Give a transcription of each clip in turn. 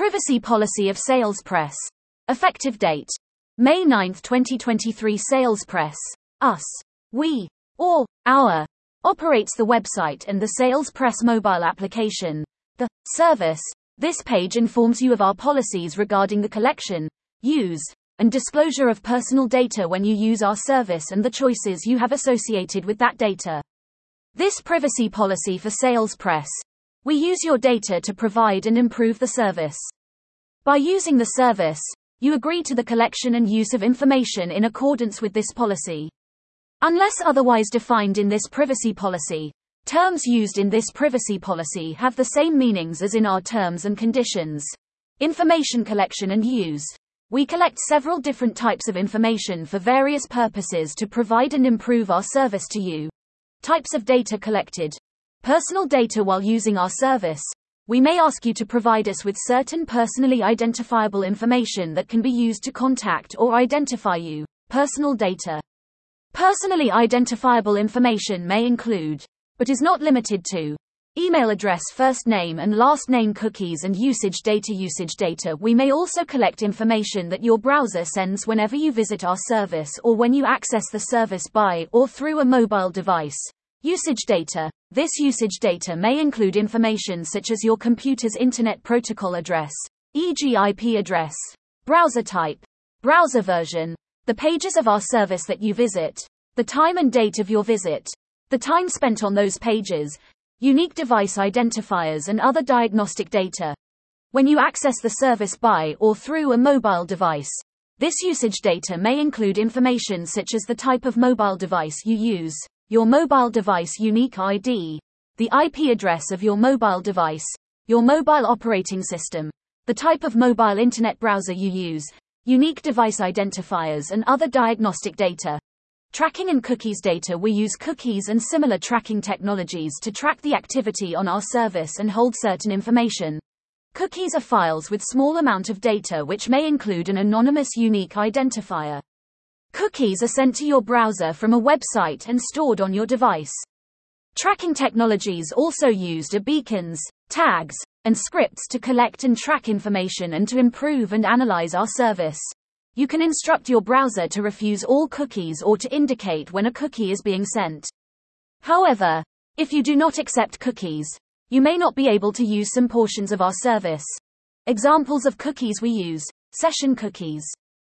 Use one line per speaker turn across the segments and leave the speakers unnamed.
Privacy Policy of SalesPress. Effective date: May 9, 2023. SalesPress, us, we, or our, operates the website and the SalesPress mobile application, the service. This page informs you of our policies regarding the collection, use, and disclosure of personal data when you use our service and the choices you have associated with that data. This privacy policy for SalesPress. We use your data to provide and improve the service. By using the service, you agree to the collection and use of information in accordance with this policy. Unless otherwise defined in this privacy policy, terms used in this privacy policy have the same meanings as in our terms and conditions. Information collection and use. We collect several different types of information for various purposes to provide and improve our service to you. Types of data collected. Personal data. While using our service, we may ask you to provide us with certain personally identifiable information that can be used to contact or identify you. Personal data. Personally identifiable information may include, but is not limited to, email address, first name and last name, cookies and usage data. Usage data. We may also collect information that your browser sends whenever you visit our service or when you access the service by or through a mobile device. Usage data. This usage data may include information such as your computer's Internet Protocol address, e.g. IP address, browser type, browser version, the pages of our service that you visit, the time and date of your visit, the time spent on those pages, unique device identifiers and other diagnostic data. When you access the service by or through a mobile device, this usage data may include information such as the type of mobile device you use, your mobile device unique ID, the IP address of your mobile device, your mobile operating system, the type of mobile internet browser you use, unique device identifiers and other diagnostic data. Tracking and cookies data. We use cookies and similar tracking technologies to track the activity on our service and hold certain information. Cookies are files with small amount of data which may include an anonymous unique identifier. Cookies are sent to your browser from a website and stored on your device. Tracking technologies also used are beacons, tags, and scripts to collect and track information and to improve and analyze our service. You can instruct your browser to refuse all cookies or to indicate when a cookie is being sent. However, if you do not accept cookies, you may not be able to use some portions of our service. Examples of cookies we use: session cookies.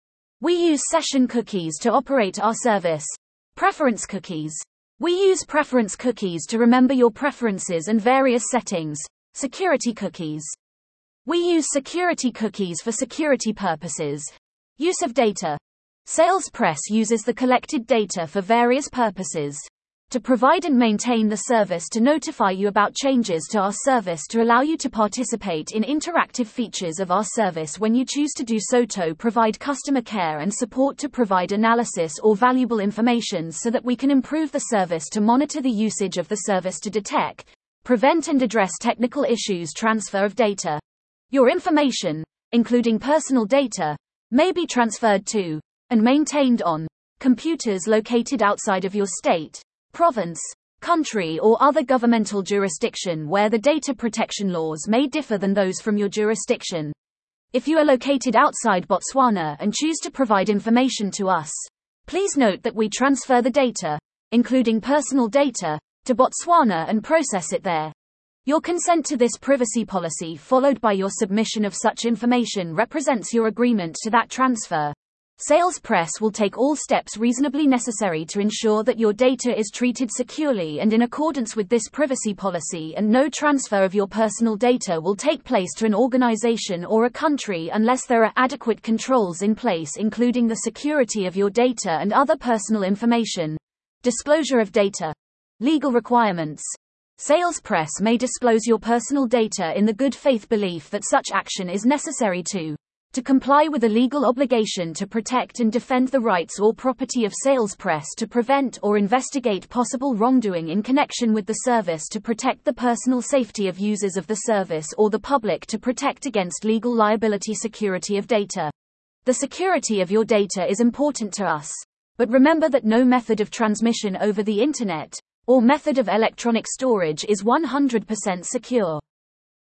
We use session cookies to operate our service. Preference cookies. We use preference cookies to remember your preferences and various settings. Security cookies. We use security cookies for security purposes. Use of data. SalesPress uses the collected data for various purposes. To provide and maintain the service, to notify you about changes to our service, to allow you to participate in interactive features of our service when you choose to do so, to provide customer care and support, to provide analysis or valuable information so that we can improve the service, to monitor the usage of the service, to detect, prevent and address technical issues. Transfer of data. Your information, including personal data, may be transferred to and maintained on computers located outside of your state, province, country or other governmental jurisdiction where the data protection laws may differ than those from your jurisdiction. If you are located outside Botswana and choose to provide information to us, please note that we transfer the data, including personal data, to Botswana and process it there. Your consent to this privacy policy, followed by your submission of such information, represents your agreement to that transfer. SalesPress will take all steps reasonably necessary to ensure that your data is treated securely and in accordance with this privacy policy, and no transfer of your personal data will take place to an organization or a country unless there are adequate controls in place, including the security of your data and other personal information. Disclosure of data. Legal requirements. SalesPress may disclose your personal data in the good faith belief that such action is necessary to comply with a legal obligation to protect and defend the rights or property of SalesPress, to prevent or investigate possible wrongdoing in connection with the service, to protect the personal safety of users of the service or the public, to protect against legal liability. Security of data. The security of your data is important to us, but remember that no method of transmission over the internet or method of electronic storage is 100% secure.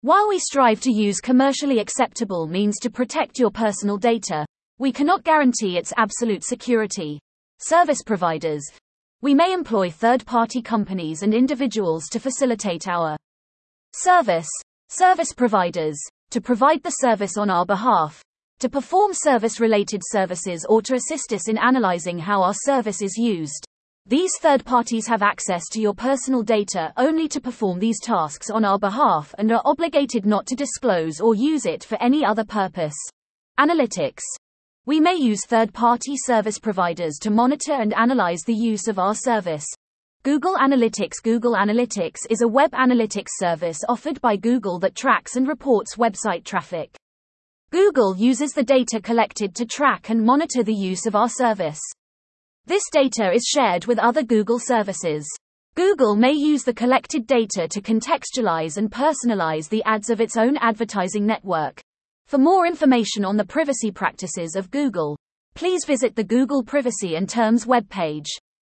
While we strive to use commercially acceptable means to protect your personal data, we cannot guarantee its absolute security. Service providers. We may employ third-party companies and individuals to facilitate our service. Service providers. To provide the service on our behalf. To perform service-related services or to assist us in analyzing how our service is used. These third parties have access to your personal data only to perform these tasks on our behalf and are obligated not to disclose or use it for any other purpose. Analytics. We may use third-party service providers to monitor and analyze the use of our service. Google Analytics. Google Analytics is a web analytics service offered by Google that tracks and reports website traffic. Google uses the data collected to track and monitor the use of our service. This data is shared with other Google services. Google may use the collected data to contextualize and personalize the ads of its own advertising network. For more information on the privacy practices of Google, please visit the Google Privacy and Terms webpage.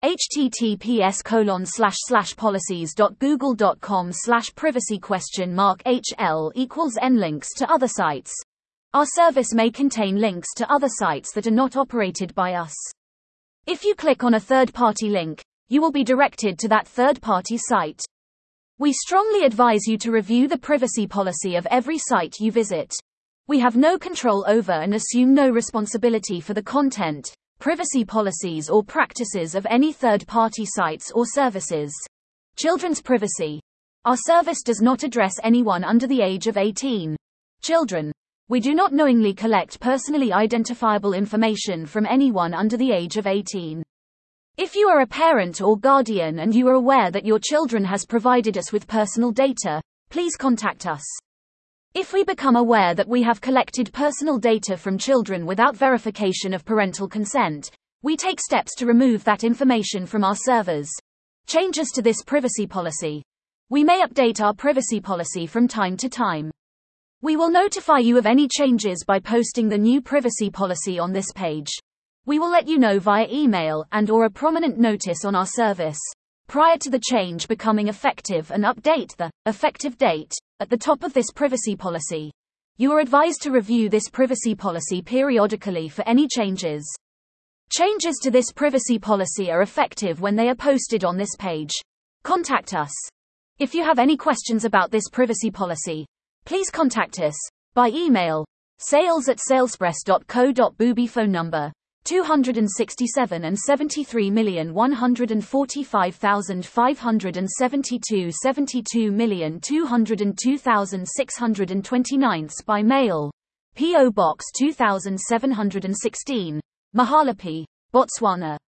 https://policies.google.com/privacy?HL equals n links to other sites. Our service may contain links to other sites that are not operated by us. If you click on a third-party link, you will be directed to that third-party site. We strongly advise you to review the privacy policy of every site you visit. We have no control over and assume no responsibility for the content, privacy policies or practices of any third-party sites or services. Children's privacy. Our service does not address anyone under the age of 18. Children. We do not knowingly collect personally identifiable information from anyone under the age of 18. If you are a parent or guardian and you are aware that your children has provided us with personal data, please contact us. If we become aware that we have collected personal data from children without verification of parental consent, we take steps to remove that information from our servers. Changes to this privacy policy. We may update our privacy policy from time to time. We will notify you of any changes by posting the new privacy policy on this page. We will let you know via email and/or a prominent notice on our service prior to the change becoming effective and update the effective date at the top of this privacy policy. You are advised to review this privacy policy periodically for any changes. Changes to this privacy policy are effective when they are posted on this page. Contact us. If you have any questions about this privacy policy, please contact us by email, sales@salespress.co.uk. Phone number 267 and 73,145,572 72,202,629 by mail. P.O. Box 2716, Mahalapi, Botswana.